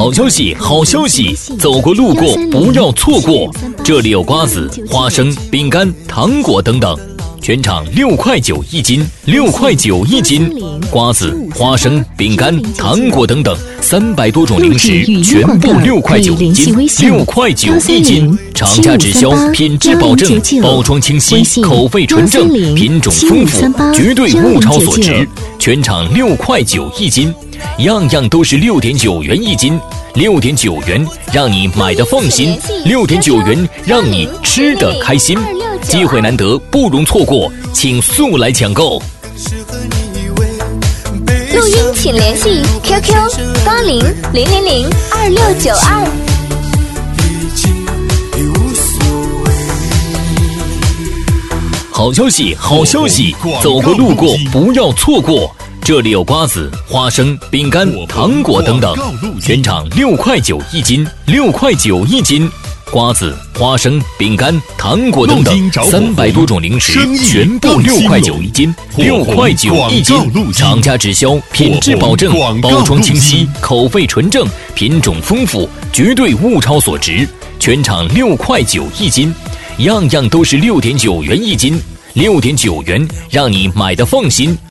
好消息，好消息！走过路过不要错过，这里有瓜子、花生、饼干、糖果等等，全场6块9一斤，6块9一斤。瓜子、花生、饼干、糖果等等300多种零食，全部6块9一斤，6块9一斤。厂家直销，品质保证，包装清晰，口味纯正，品种丰富，绝对物超所值。全场6块9一斤，样样都是6.9元一斤，6.9元让你买得放心，6.9元让你吃得开心。机会难得，不容错过，请速来抢购。 录音请联系 QQ8000002692。 好消息，好消息！走过路过不要错过，这里有瓜子、花生、饼干、糖果等等，全场6块9一斤，6块9一斤。瓜子、花生、饼干、糖果等等300多种零食，全部6块9一斤，6块9一斤。厂家直销，品质保证，包装清晰，口味纯正，品种丰富，绝对物超所值。全场6块9一斤，样样都是6.9元一斤，6.9元让你买得放心。